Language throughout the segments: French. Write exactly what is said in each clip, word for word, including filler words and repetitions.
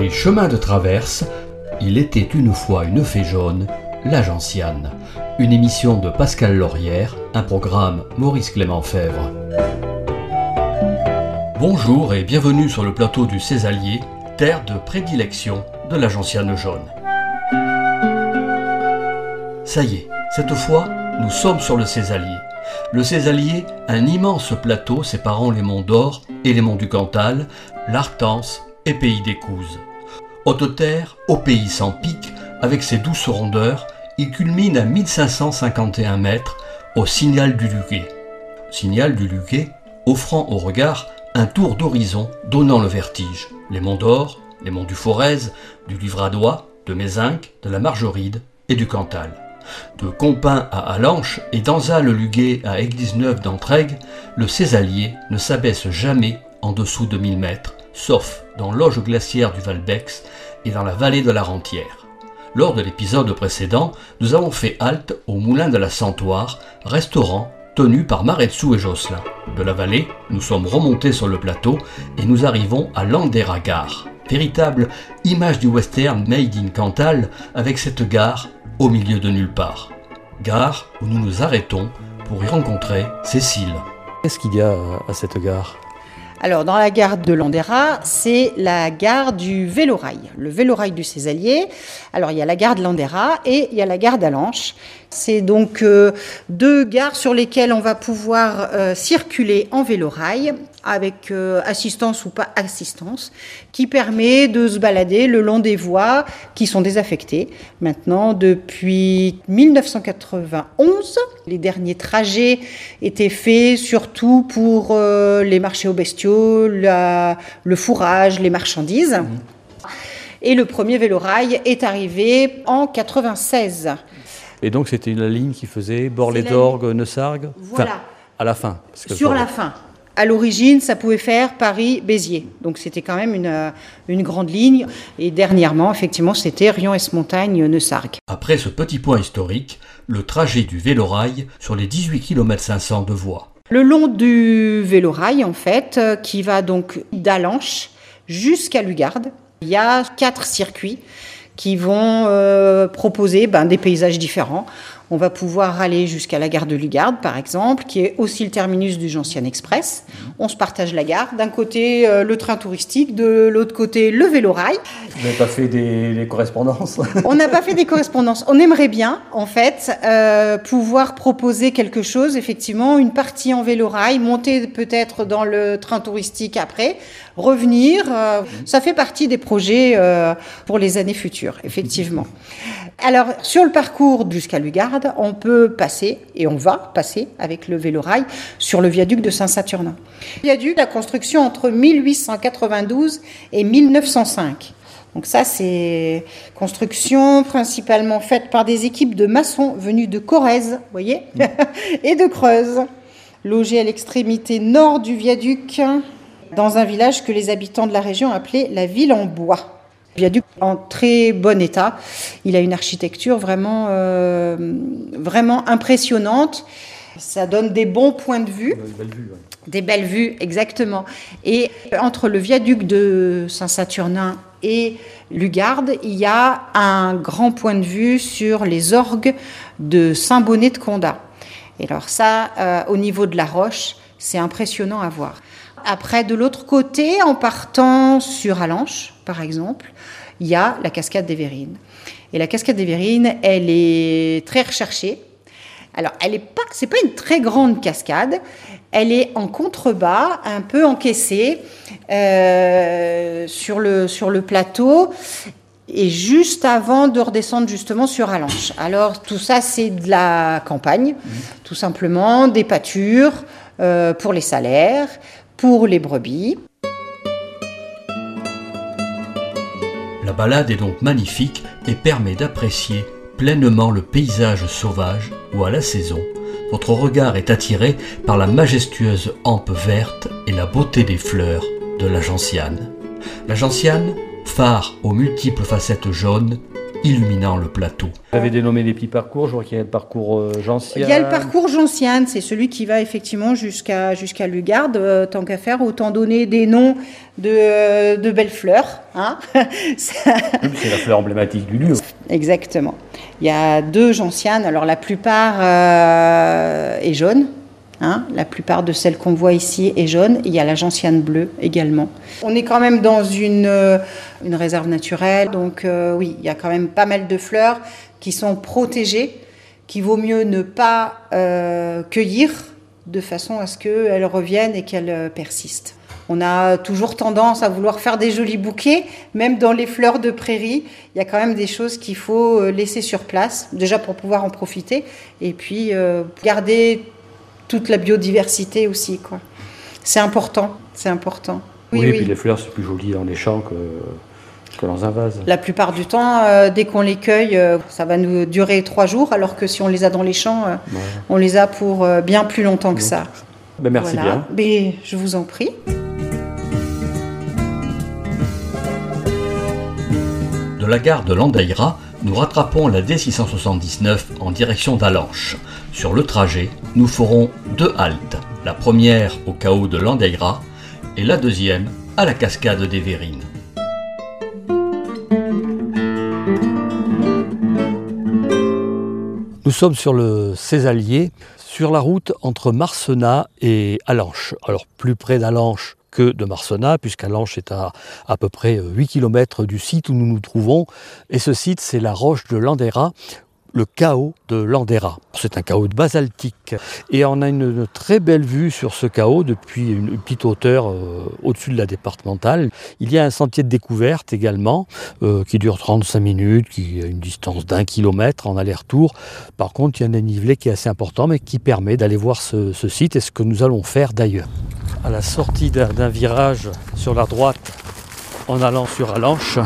les chemins de traverse, il était une fois une fée jaune, la gentiane. Une émission de Pascal Laurière, un programme Maurice Clément Fèvre. Bonjour et bienvenue sur le plateau du Césalier, terre de prédilection de la gentiane jaune. Ça y est, cette fois, nous sommes sur le Césalier. Le Césalier, un immense plateau séparant les monts d'Or et les monts du Cantal, l'Artense et Pays d'Écouse. Haute terre, au pays sans pic, avec ses douces rondeurs, il culmine à mille cinq cent cinquante et un mètres au Signal du Luquet. Signal du Luquet offrant au regard un tour d'horizon donnant le vertige. Les monts d'Or, les monts du Forez, du Livradois, de Mézinc, de la Margeride et du Cantal. De Compin à Alanche et d'Anzat-le-Luguet à Église-Neuve d'Entraigues, le Césalier ne s'abaisse jamais en dessous de mille mètres, sauf dans l'auge glaciaire du Val-d'Aix et dans la vallée de la Rentière. Lors de l'épisode précédent, nous avons fait halte au Moulin de la Santoire, restaurant tenu par Maretsou et Josselin. De la vallée, nous sommes remontés sur le plateau et nous arrivons à Landera Gare. Véritable image du western made in Cantal avec cette gare au milieu de nulle part. Gare où nous nous arrêtons pour y rencontrer Cécile. Qu'est-ce qu'il y a à cette gare ? Alors, dans la gare de Landera, c'est la gare du Vélorail, le Vélorail du Césalier. Alors, il y a la gare de Landera et il y a la gare d'Alanche. C'est donc euh, deux gares sur lesquelles on va pouvoir euh, circuler en vélorail avec euh, assistance ou pas assistance, qui permet de se balader le long des voies qui sont désaffectées. Maintenant, depuis mille neuf cent quatre-vingt-onze, les derniers trajets étaient faits surtout pour euh, les marchés aux bestiaux, la, le fourrage, les marchandises. Mmh. Et le premier vélorail est arrivé en quatre-vingt-seize. Et donc c'était la ligne qui faisait Borlée-d'Orgue, Neussargues. Voilà. Enfin, à la fin. Parce que Sur la fin. À l'origine, ça pouvait faire Paris-Béziers. Donc c'était quand même une, une grande ligne. Et dernièrement, effectivement, c'était Rion-Esmontagne-Neussargues. Après ce petit point historique, le trajet du Vélorail sur les dix-huit kilomètres cinq cents de voies. Le long du Vélorail, en fait, qui va donc d'Alanche jusqu'à Lugarde, il y a quatre circuits qui vont euh, proposer ben, des paysages différents. On va pouvoir aller jusqu'à la gare de Lugarde, par exemple, qui est aussi le terminus du Gentiane Express. On se partage la gare. D'un côté, euh, le train touristique, de l'autre côté, le vélorail. Vous n'avez pas fait des, des correspondances ? On n'a pas fait des correspondances. On aimerait bien, en fait, euh, pouvoir proposer quelque chose, effectivement, une partie en vélorail, monter peut-être dans le train touristique après, revenir. Euh, ça fait partie des projets euh, pour les années futures, effectivement. Alors, sur le parcours jusqu'à Lugarde, on peut passer, et on va passer avec le vélorail, sur le viaduc de Saint-Saturnin. Viaduc, la construction entre mille huit cent quatre-vingt-douze et mille neuf cent cinq. Donc ça, c'est construction principalement faite par des équipes de maçons venus de Corrèze, vous voyez, et de Creuse. Logé à l'extrémité nord du viaduc, dans un village que les habitants de la région appelaient la ville en bois. Viaduc en très bon état. Il a une architecture vraiment, euh, vraiment impressionnante. Ça donne des bons points de vue. Des belles vues, ouais. Des belles vues, exactement. Et entre le viaduc de Saint-Saturnin et Lugarde, il y a un grand point de vue sur les orgues de Saint-Bonnet de Condat. Et alors ça, euh, au niveau de la roche, c'est impressionnant à voir. Après, de l'autre côté, en partant sur Alanche, par exemple, il y a la cascade des Vérines. Et la cascade des Vérines, elle est très recherchée. Alors, elle est pas, c'est pas une très grande cascade. Elle est en contrebas, un peu encaissée euh, sur le, sur le plateau. Et juste avant de redescendre justement sur Alanche. Alors, tout ça, c'est de la campagne, mmh. tout simplement, des pâtures euh, pour les salaires, pour les brebis. La balade est donc magnifique et permet d'apprécier pleinement le paysage sauvage où, à la saison, votre regard est attiré par la majestueuse hampe verte et la beauté des fleurs de la gentiane. La gentiane, phare aux multiples facettes jaunes, illuminant le plateau. Vous avez dénommé des petits parcours, je vois qu'il y a le parcours euh, Gentiane. Il y a le parcours Gentiane, c'est celui qui va effectivement jusqu'à jusqu'à Lugarde, euh, tant qu'à faire, autant donner des noms de, euh, de belles fleurs. Hein. C'est la fleur emblématique du lieu. Exactement. Il y a deux gentianes, alors la plupart euh, est jaune. Hein, la plupart de celles qu'on voit ici est jaune. Il y a la gentiane bleue également. On est quand même dans une, euh, une réserve naturelle, donc euh, oui, il y a quand même pas mal de fleurs qui sont protégées, qu'il vaut mieux ne pas euh, cueillir de façon à ce qu'elles reviennent et qu'elles euh, persistent. On a toujours tendance à vouloir faire des jolis bouquets, même dans les fleurs de prairie. Il y a quand même des choses qu'il faut laisser sur place, déjà pour pouvoir en profiter, et puis euh, garder toute la biodiversité aussi, quoi. C'est important, c'est important. Oui, oui, et puis les fleurs, c'est plus joli dans les champs que, que dans un vase. La plupart du temps, euh, dès qu'on les cueille, euh, ça va nous durer trois jours, alors que si on les a dans les champs, euh, ouais. on les a pour euh, bien plus longtemps que ça. Ben, merci voilà. bien. Ben, je vous en prie. De la gare de Landaïra, nous rattrapons la D six cent soixante-dix-neuf en direction d'Allanche. Sur le trajet, nous ferons deux haltes. La première au C A O de Landaïra et la deuxième à la cascade des Vérines. Nous sommes sur le Cézallier, sur la route entre Marcenat et Allanche. Alors plus près d'Allanche que de Marcenat, puisqu'Allanche est à à peu près huit kilomètres du site où nous nous trouvons. Et ce site, c'est la roche de Landaïra, le C A O de Landaïra. C'est un C A O de basaltique. Et on a une très belle vue sur ce C A O depuis une petite hauteur euh, au-dessus de la départementale. Il y a un sentier de découverte également, euh, qui dure trente-cinq minutes, qui a une distance d'un kilomètre en aller-retour. Par contre, il y a un dénivelé qui est assez important, mais qui permet d'aller voir ce, ce site, et ce que nous allons faire d'ailleurs. À la sortie d'un, d'un virage sur la droite, en allant sur Allanche,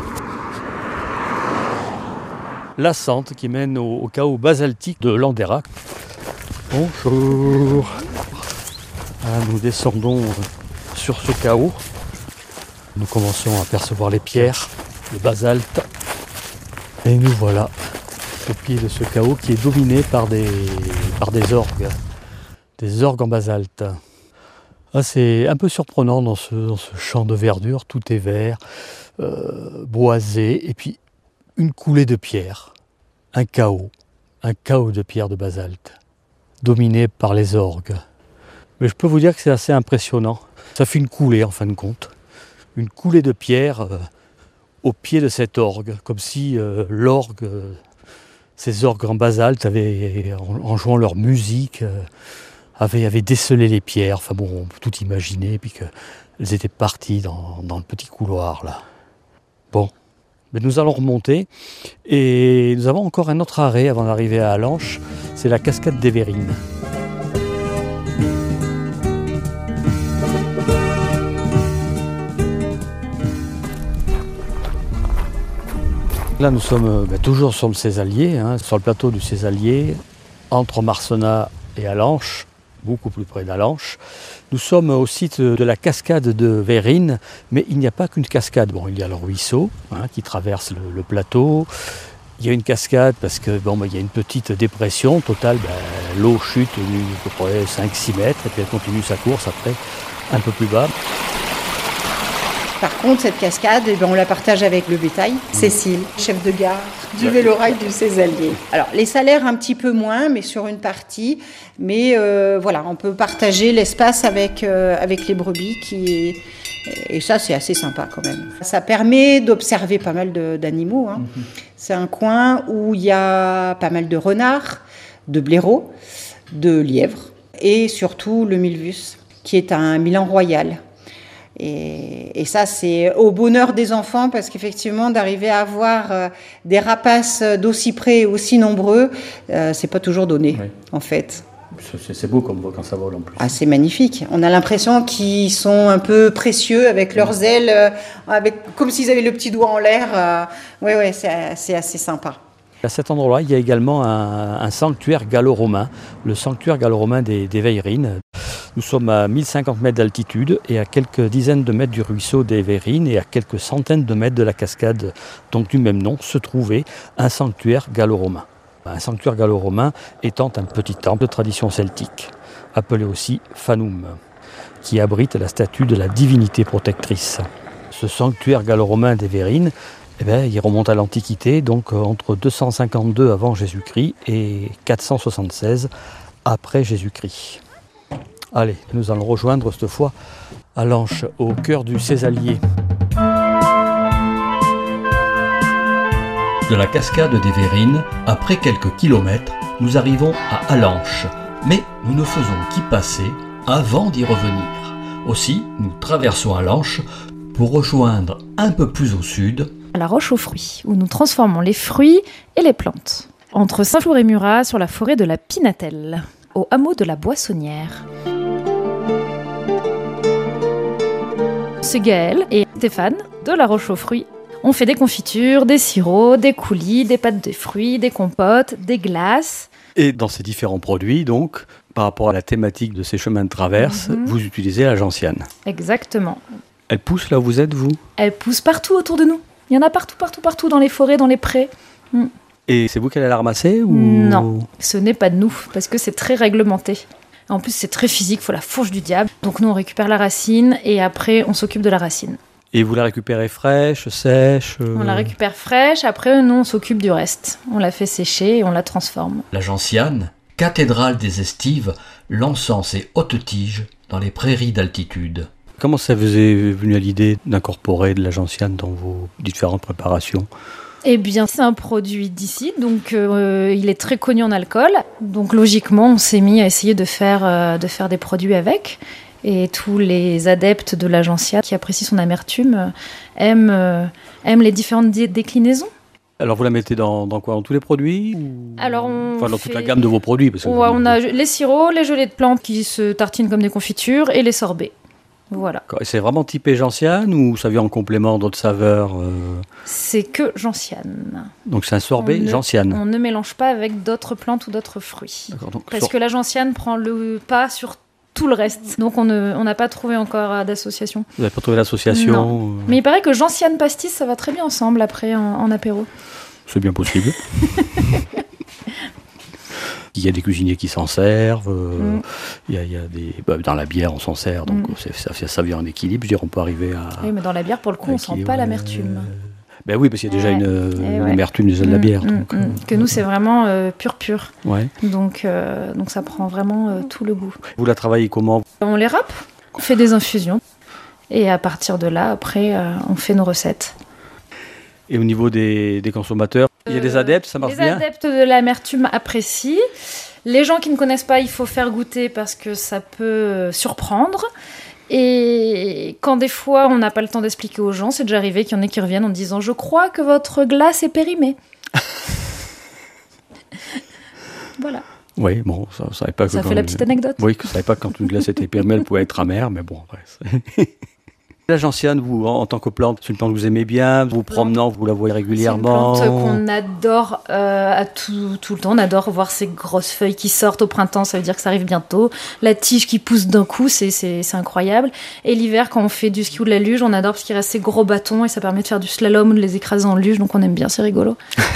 la sente qui mène au, au C A O basaltique de Landaïra. Bonjour. Voilà, nous descendons sur ce C A O. Nous commençons à apercevoir les pierres, le basalte. Et nous voilà au pied de ce C A O qui est dominé par des, par des orgues. Des orgues en basalte. Ah, c'est un peu surprenant dans ce, dans ce champ de verdure. Tout est vert, euh, boisé, et puis une coulée de pierre, un C A O, un C A O de pierre de basalte, dominé par les orgues. Mais je peux vous dire que c'est assez impressionnant. Ça fait une coulée en fin de compte, une coulée de pierre euh, au pied de cet orgue, comme si euh, l'orgue, euh, ces orgues en basalte, avaient, en, en jouant leur musique, euh, avaient, avaient décelé les pierres. Enfin bon, on peut tout imaginer, puis qu'elles étaient parties dans, dans le petit couloir là. Bon. Mais nous allons remonter et nous avons encore un autre arrêt avant d'arriver à Allanche, c'est la cascade des Vérines. Là nous sommes ben, toujours sur le Cézallier, hein, sur le plateau du Cézallier, entre Marcenat et Allanche, beaucoup plus près d'Allanche. Nous sommes au site de la cascade de Vérines, mais il n'y a pas qu'une cascade. Bon, il y a le ruisseau hein, qui traverse le, le plateau. Il y a une cascade parce que bon, ben, il y a une petite dépression. Au total, ben, l'eau chute à peu près cinq six mètres et puis elle continue sa course après un peu plus bas. Par contre, cette cascade, eh bien, on la partage avec le bétail. Cécile, chef de gare du Vélorail du Cézallier. Alors, les salaires un petit peu moins, mais sur une partie. Mais euh, voilà, on peut partager l'espace avec, euh, avec les brebis. Qui, et ça, c'est assez sympa quand même. Ça permet d'observer pas mal de, d'animaux. Hein. Mm-hmm. C'est un coin où il y a pas mal de renards, de blaireaux, de lièvres et surtout le milvus, qui est un milan royal. Et, et ça, c'est au bonheur des enfants parce qu'effectivement, d'arriver à avoir euh, des rapaces d'aussi près et aussi nombreux, euh, c'est pas toujours donné, oui. En fait. C'est, c'est beau comme quand ça vole en plus. Ah, c'est magnifique. On a l'impression qu'ils sont un peu précieux avec leurs ailes, euh, avec, comme s'ils avaient le petit doigt en l'air. Euh, oui, oui, c'est, c'est assez sympa. À cet endroit-là, il y a également un, un sanctuaire gallo-romain, le sanctuaire gallo-romain des, des Veyrines. Nous sommes à mille cinquante mètres d'altitude et à quelques dizaines de mètres du ruisseau des Veyrines et à quelques centaines de mètres de la cascade donc du même nom se trouvait un sanctuaire gallo-romain. Un sanctuaire gallo-romain étant un petit temple de tradition celtique, appelé aussi Fanum, qui abrite la statue de la divinité protectrice. Ce sanctuaire gallo-romain des Veyrines, eh bien, il remonte à l'Antiquité, donc entre deux cent cinquante-deux avant Jésus-Christ et quatre cent soixante-seize après Jésus-Christ. Allez, nous allons rejoindre cette fois Allanche, au cœur du Césalier. De la cascade des Veyrines, après quelques kilomètres, nous arrivons à Allanche. Mais nous ne faisons qu'y passer avant d'y revenir. Aussi, nous traversons Allanche pour rejoindre un peu plus au sud à la Roche aux fruits, où nous transformons les fruits et les plantes. Entre Saint-Flour et Murat, sur la forêt de la Pinatelle, au hameau de la Boissonnière. C'est Gaël et Stéphane de la Roche aux fruits. On fait des confitures, des sirops, des coulis, des pâtes de fruits, des compotes, des glaces. Et dans ces différents produits, donc, par rapport à la thématique de ces chemins de traverse, mm-hmm. vous utilisez la gentiane. Exactement. Elle pousse là où vous êtes, vous ? Elle pousse partout autour de nous. Il y en a partout, partout, partout, dans les forêts, dans les prés. Mm. Et c'est vous qui allez la ramasser ou... Non, ce n'est pas de nous, parce que c'est très réglementé. En plus, c'est très physique, il faut la fourche du diable. Donc nous, on récupère la racine et après, on s'occupe de la racine. Et vous la récupérez fraîche, sèche euh... On la récupère fraîche, après, nous, on s'occupe du reste. On la fait sécher et on la transforme. La gentiane, cathédrale des estives, l'encens ses hautes tiges dans les prairies d'altitude. Comment ça vous est venu à l'idée d'incorporer de la gentiane dans vos différentes préparations ? Eh bien, c'est un produit d'ici, donc euh, il est très connu en alcool. Donc logiquement, on s'est mis à essayer de faire, euh, de faire des produits avec. Et tous les adeptes de la gentiane qui apprécient son amertume euh, aiment, euh, aiment les différentes dé- déclinaisons. Alors vous la mettez dans, dans quoi ? Dans tous les produits ou... Alors on Enfin, dans fait... toute la gamme de vos produits parce que ouais, vous... on a les sirops, les gelées de plantes qui se tartinent comme des confitures et les sorbets. Voilà. Et c'est vraiment typé gentiane ou ça vient en complément d'autres saveurs euh... C'est que gentiane. Donc c'est un sorbet on ne, gentiane. On ne mélange pas avec d'autres plantes ou d'autres fruits. D'accord, donc, Parce sur... que la gentiane prend le pas sur tout le reste. Donc on ne, on n'a pas trouvé encore d'association. Vous n'avez pas trouvé l'association Non. Euh... Mais il paraît que gentiane pastis, ça va très bien ensemble après en, en apéro. C'est bien possible. Il y a des cuisiniers qui s'en servent, euh, mm. il, y a, il y a des, bah, dans la bière on s'en sert, donc mm. c'est, ça, ça vient en équilibre, je dirais on peut arriver à... Oui, mais dans la bière pour le coup on sent pas l'amertume. Ben oui, parce qu'il y a déjà ouais. une, une ouais. amertume déjà de la bière. Mm, donc, mm, euh, que nous c'est vraiment euh, pur pur, ouais. donc, euh, donc ça prend vraiment euh, tout le goût. Vous la travaillez comment ? On les râpe, on fait des infusions, et à partir de là, après euh, on fait nos recettes. Et au niveau des, des consommateurs, il y a des adeptes, ça marche les bien ? Les adeptes de l'amertume apprécient. Les gens qui ne connaissent pas, il faut faire goûter parce que ça peut surprendre. Et quand des fois, on n'a pas le temps d'expliquer aux gens, c'est déjà arrivé qu'il y en ait qui reviennent en disant « Je crois que votre glace est périmée. » Voilà. Oui, bon, ça ne savait pas que... Ça fait la petite anecdote. Oui, que ça ne savait pas que quand une glace était périmée, elle pouvait être amère, mais bon, après... C'est... La gentiane, vous, en tant que plante, c'est une plante que vous aimez bien, vous promenant, vous la voyez régulièrement. C'est une plante qu'on adore euh, à tout, tout le temps. On adore voir ces grosses feuilles qui sortent au printemps, ça veut dire que ça arrive bientôt. La tige qui pousse d'un coup, c'est, c'est, c'est incroyable. Et l'hiver, quand on fait du ski ou de la luge, on adore parce qu'il reste ces gros bâtons et ça permet de faire du slalom ou de les écraser en luge, donc on aime bien, c'est rigolo.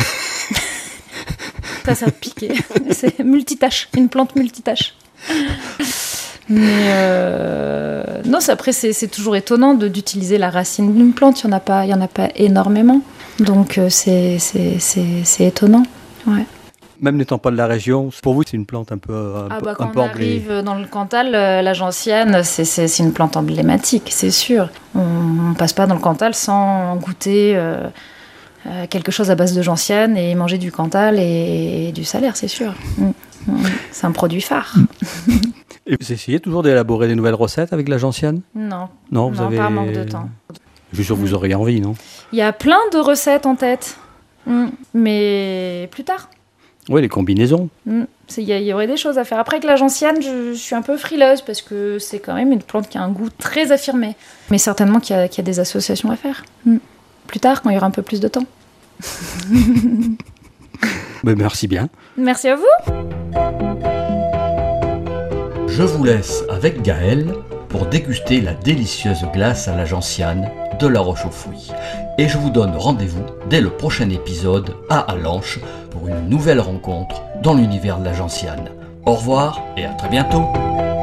Ça, ça a piqué. C'est multitâche, une plante multitâche. Mais euh... non, c'est, après c'est, c'est toujours étonnant de, d'utiliser la racine d'une plante. Il y en a pas, il y en a pas énormément, donc euh, c'est, c'est, c'est, c'est étonnant. Ouais. Même n'étant pas de la région, pour vous c'est une plante un peu un ah peu, bah, un quand peu on anglais. arrive dans le Cantal, euh, la gentiane, c'est, c'est, c'est une plante emblématique, c'est sûr. On, on passe pas dans le Cantal sans goûter euh, euh, quelque chose à base de gentiane et manger du Cantal et, et du salaire, c'est sûr. Mm. Mm. C'est un produit phare. Et vous essayez toujours d'élaborer des nouvelles recettes avec la gentiane ? Non, non, vous non avez... par manque de temps. Je suis sûr que vous auriez envie, non ? Il y a plein de recettes en tête, mm. mais plus tard. Oui, les combinaisons. Il mm. y, y aurait des choses à faire. Après, avec la gentiane, je, je suis un peu frileuse parce que c'est quand même une plante qui a un goût très affirmé. Mais certainement qu'il y a, qu'il y a des associations à faire. Mm. Plus tard, quand il y aura un peu plus de temps. Mais merci bien. Merci à vous. Je vous laisse avec Gaël pour déguster la délicieuse glace à la gentiane de La Roche aux Fruits. Et je vous donne rendez-vous dès le prochain épisode à Allanche pour une nouvelle rencontre dans l'univers de la gentiane. Au revoir et à très bientôt.